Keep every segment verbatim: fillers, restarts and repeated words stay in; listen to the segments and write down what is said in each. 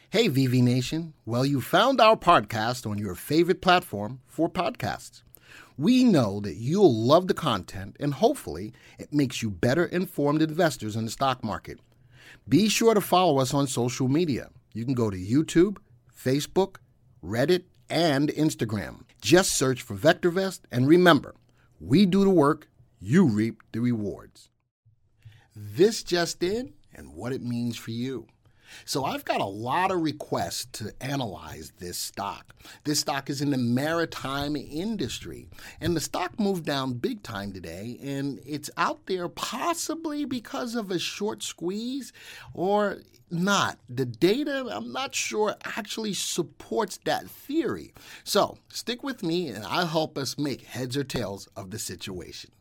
Hey, V V Nation. Well, you found our podcast on your favorite platform for podcasts. We know that you'll love the content and hopefully it makes you better informed investors in the stock market. Be sure to follow us on social media. You can go to YouTube, Facebook, Reddit, and Instagram. Just search for VectorVest and remember, we do the work, you reap the rewards. This just in and what it means for you. So I've got a lot of requests to analyze this stock. This stock is in the maritime industry, and the stock moved down big time today, and it's out there possibly because of a short squeeze or not. The data, I'm not sure, actually supports that theory. So stick with me, and I'll help us make heads or tails of the situation.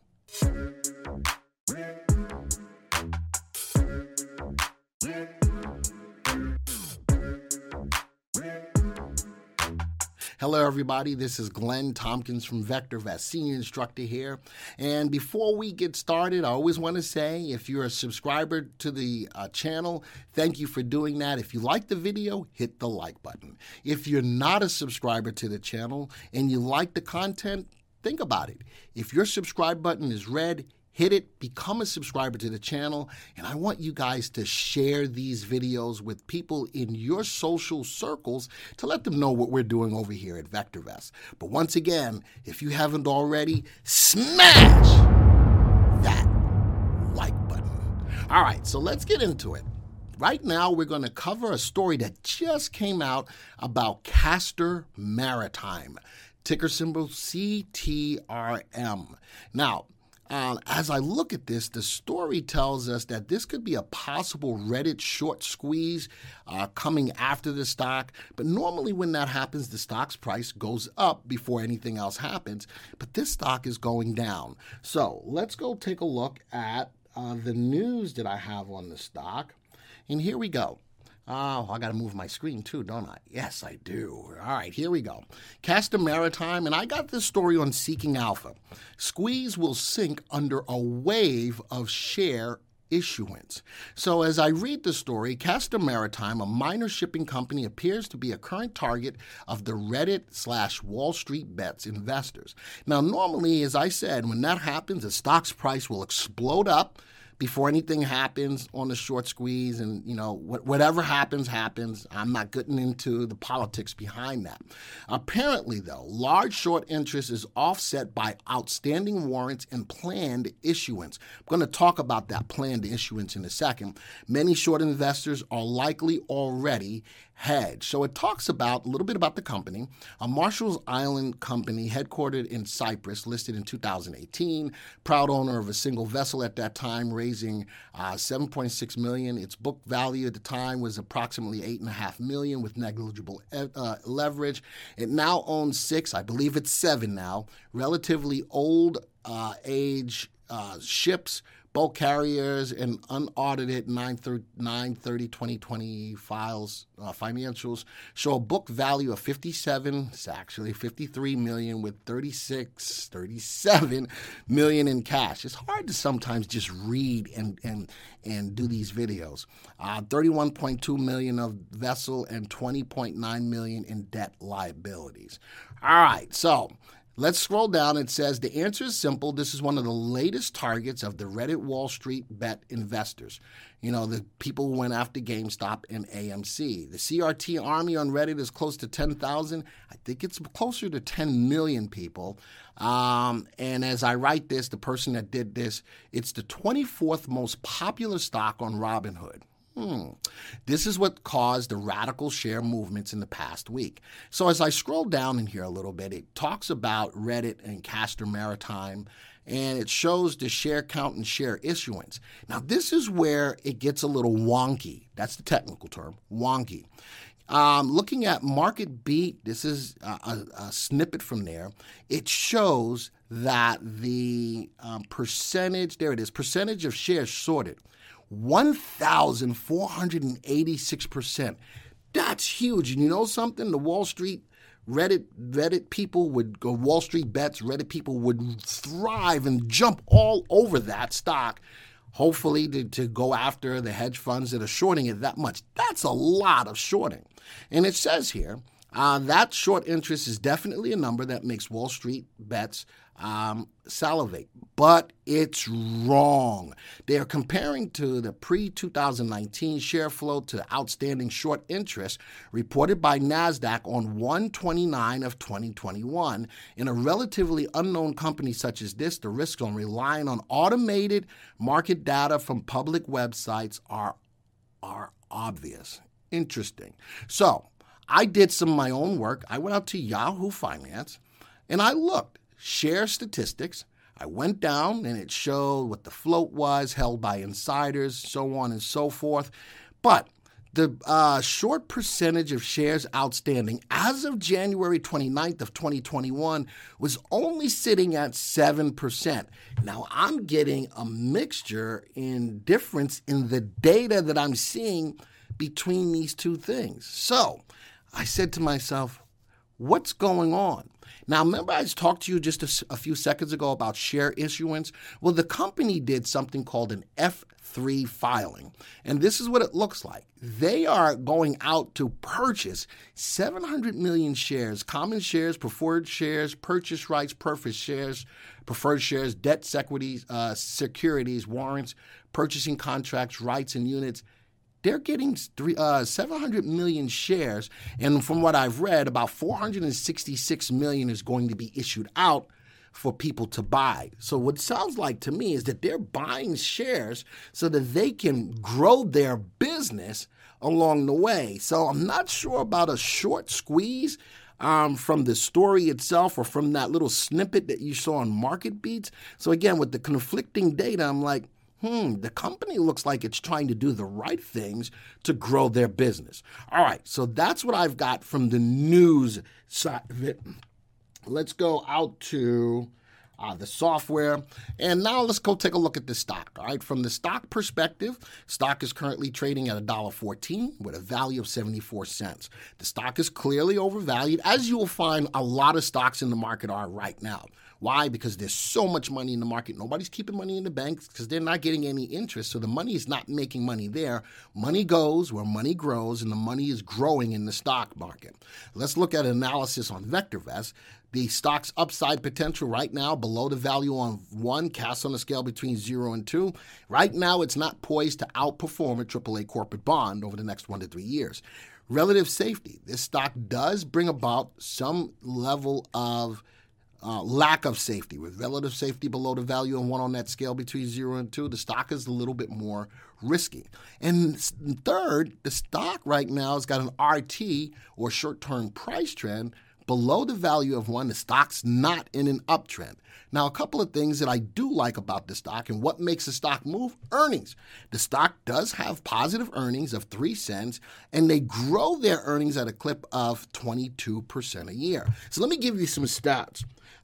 Hello, everybody. This is Glenn Tompkins from VectorVest, Senior Instructor here. And before we get started, I always want to say, if you're a subscriber to the uh, channel, thank you for doing that. If you like the video, hit the like button. If you're not a subscriber to the channel and you like the content, think about it. If your subscribe button is red, hit it, become a subscriber to the channel, and I want you guys to share these videos with people in your social circles to let them know what we're doing over here at VectorVest. But once again, if you haven't already, smash that like button. All right, so let's get into it. Right now, we're going to cover a story that just came out about Castor Maritime, ticker symbol C T R M. Now, Uh, as I look at this, the story tells us that this could be a possible Reddit short squeeze uh, coming after the stock. But normally when that happens, the stock's price goes up before anything else happens. But this stock is going down. So let's go take a look at uh, the news that I have on the stock. And here we go. Oh, I got to move my screen too, don't I? Yes, I do. All right, here we go. Castor Maritime, and I got this story on Seeking Alpha. Squeeze will sink under a wave of share issuance. So as I read the story, Castor Maritime, a minor shipping company, appears to be a current target of the Reddit slash Wall Street Bets investors. Now, normally, as I said, when that happens, the stock's price will explode up before anything happens on the short squeeze, and, you know, wh- whatever happens, happens. I'm not getting into the politics behind that. Apparently, though, large short interest is offset by outstanding warrants and planned issuance. I'm going to talk about that planned issuance in a second. Many short investors are likely already hedged. So it talks about a little bit about the company, a Marshall Island company headquartered in Cyprus, listed in two thousand eighteen, proud owner of a single vessel at that time, raising uh, seven point six million dollars. Its book value at the time was approximately eight point five million dollars with negligible uh, leverage. It now owns six, I believe it's seven now, relatively old uh, age uh, ships, bulk carriers, and unaudited nine thirty twenty twenty files, uh, financials show a book value of fifty-seven, it's actually fifty-three million dollars with thirty-six, thirty-seven million dollars in cash. It's hard to sometimes just read and and and do these videos. Uh, thirty-one point two million dollars of vessel and twenty point nine million dollars in debt liabilities. All right, so let's scroll down. It says the answer is simple. This is one of the latest targets of the Reddit Wall Street Bet investors. You know, the people who went after GameStop and A M C. The C R T army on Reddit is close to ten thousand. I think it's closer to ten million people. Um, and as I write this, the person that did this, it's the twenty-fourth most popular stock on Robinhood. Hmm. This is what caused the radical share movements in the past week. So as I scroll down in here a little bit, it talks about Reddit and Castor Maritime, and it shows the share count and share issuance. Now, this is where it gets a little wonky. That's the technical term, wonky. Um, looking at Market Beat, this is a, a, a snippet from there. It shows that the um, percentage, there it is, percentage of shares sorted, one thousand four hundred eighty-six percent. That's huge. And you know something? The Wall Street Reddit Reddit people would go, Wall Street Bets, Reddit people would thrive and jump all over that stock. hopefully to, to go after the hedge funds that are shorting it that much. That's a lot of shorting. And it says here, uh, that short interest is definitely a number that makes Wall Street bets um, salivate. But it's wrong. They are comparing to the pre twenty nineteen share flow to outstanding short interest reported by NASDAQ on one twenty-nine of twenty twenty-one. In a relatively unknown company such as this, the risks on relying on automated market data from public websites are, are obvious. Interesting. So I did some of my own work. I went out to Yahoo Finance and I looked. Share statistics. I went down and it showed what the float was held by insiders, so on and so forth. But the uh, short percentage of shares outstanding as of January twenty-ninth of twenty twenty-one was only sitting at seven percent. Now I'm getting a mixture in difference in the data that I'm seeing between these two things. So I said to myself, what's going on? Now, remember I talked to you just a, a few seconds ago about share issuance? Well, the company did something called an F three filing, and this is what it looks like. They are going out to purchase seven hundred million shares, common shares, preferred shares, purchase rights, preferred shares, preferred shares, debt securities, uh, securities, warrants, purchasing contracts, rights, and units. They're getting three, uh, seven hundred million shares, and from what I've read, about four hundred sixty-six million is going to be issued out for people to buy. So what it sounds like to me is that they're buying shares so that they can grow their business along the way. So I'm not sure about a short squeeze um, from the story itself or from that little snippet that you saw on Market Beats. So again, with the conflicting data, I'm like, Hmm, the company looks like it's trying to do the right things to grow their business. All right, so that's what I've got from the news side of it. Let's go out to uh, the software. And now let's go take a look at the stock. All right, from the stock perspective, stock is currently trading at one dollar fourteen with a value of seventy-four cents. The stock is clearly overvalued, as you will find a lot of stocks in the market are right now. Why? Because there's so much money in the market. Nobody's keeping money in the banks because they're not getting any interest. So the money is not making money there. Money goes where money grows, and the money is growing in the stock market. Let's look at analysis on VectorVest. The stock's upside potential right now below the value on one, cast on a scale between zero and two. Right now, it's not poised to outperform a triple A corporate bond over the next one to three years. Relative safety. This stock does bring about some level of Uh, lack of safety. With relative safety below the value of one on that scale between zero and two, the stock is a little bit more risky. And third, the stock right now has got an R T, or short-term price trend, below the value of one. The stock's not in an uptrend. Now, a couple of things that I do like about the stock and what makes the stock move: earnings. The stock does have positive earnings of three cents, and they grow their earnings at a clip of twenty-two percent a year. So let me give you some stats.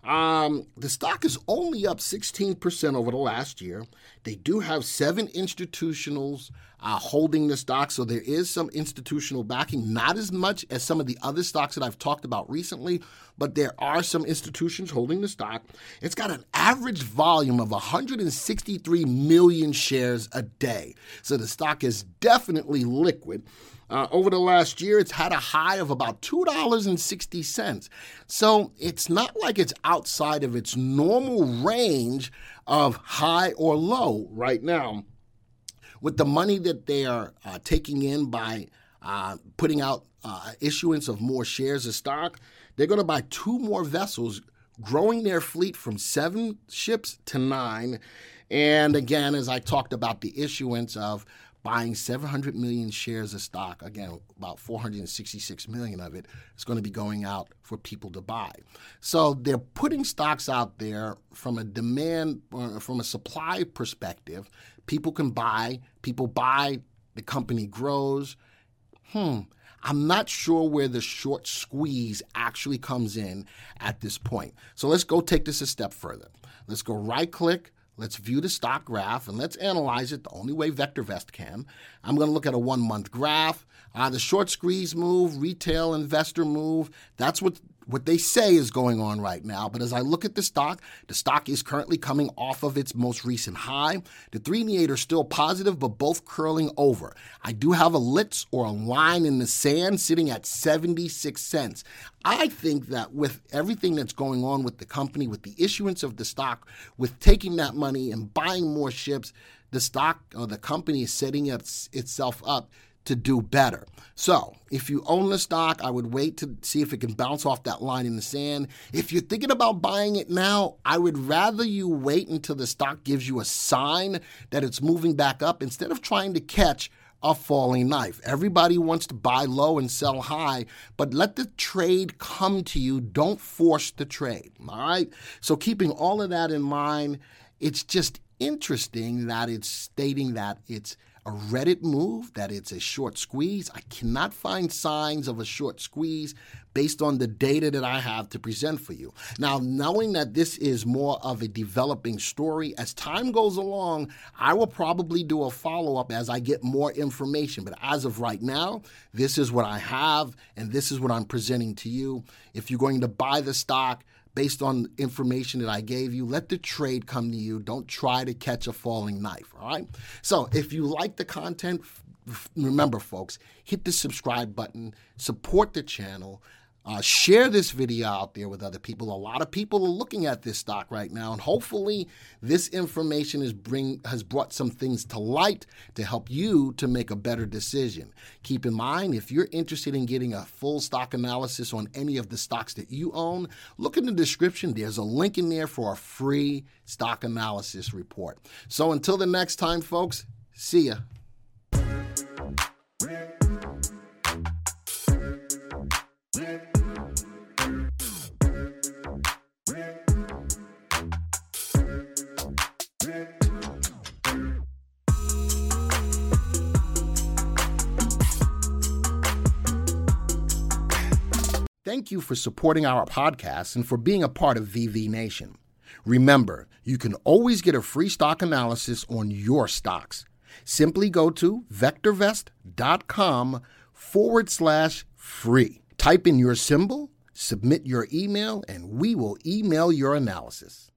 Um, the stock is only up sixteen percent over the last year. They do have seven institutionals uh, holding the stock, so there is some institutional backing, not as much as some of the other stocks that I've talked about recently, but there are some institutions holding the stock. It's got an average volume of one hundred sixty-three million shares a day, so the stock is definitely liquid. Uh, over the last year, it's had a high of about two dollars and sixty cents. So it's not like it's outside of its normal range of high or low right now. With the money that they are uh, taking in by uh, putting out uh, issuance of more shares of stock, they're going to buy two more vessels, growing their fleet from seven ships to nine. And again, as I talked about the issuance of buying seven hundred million shares of stock, again, about four hundred sixty-six million of it is going to be going out for people to buy. So they're putting stocks out there from a demand, uh, from a supply perspective. People can buy, people buy, the company grows. Hmm. I'm not sure where the short squeeze actually comes in at this point. So let's go take this a step further. Let's go right click. Let's view the stock graph, and let's analyze it the only way VectorVest can. I'm going to look at a one-month graph. Uh, the short squeeze move, retail investor move, that's what what they say is going on right now. But as I look at the stock, the stock is currently coming off of its most recent high. The three and the eight are still positive, but both curling over. I do have a L I T S or a line in the sand sitting at seventy-six cents. I think that with everything that's going on with the company, with the issuance of the stock, with taking that money and buying more ships, the stock or the company is setting its, itself up to do better. So if you own the stock, I would wait to see if it can bounce off that line in the sand. If you're thinking about buying it now, I would rather you wait until the stock gives you a sign that it's moving back up instead of trying to catch a falling knife. Everybody wants to buy low and sell high, but let the trade come to you. Don't force the trade, all right? So keeping all of that in mind, it's just interesting that it's stating that it's a Reddit move, that it's a short squeeze. I cannot find signs of a short squeeze based on the data that I have to present for you. Now, knowing that this is more of a developing story, as time goes along, I will probably do a follow-up as I get more information. But as of right now, this is what I have, and this is what I'm presenting to you. If you're going to buy the stock, based on information that I gave you, let the trade come to you. Don't try to catch a falling knife, all right? So if you like the content, remember, folks, hit the subscribe button, support the channel, uh, share this video out there with other people. A lot of people are looking at this stock right now, and hopefully this information is bring has brought some things to light to help you to make a better decision. Keep in mind, if you're interested in getting a full stock analysis on any of the stocks that you own, look in the description. There's a link in there for a free stock analysis report. So until the next time, folks, see ya. Thank you for supporting our podcast and for being a part of V V Nation. Remember, you can always get a free stock analysis on your stocks. Simply go to vectorvest.com forward slash free. Type in your symbol, submit your email, and we will email your analysis.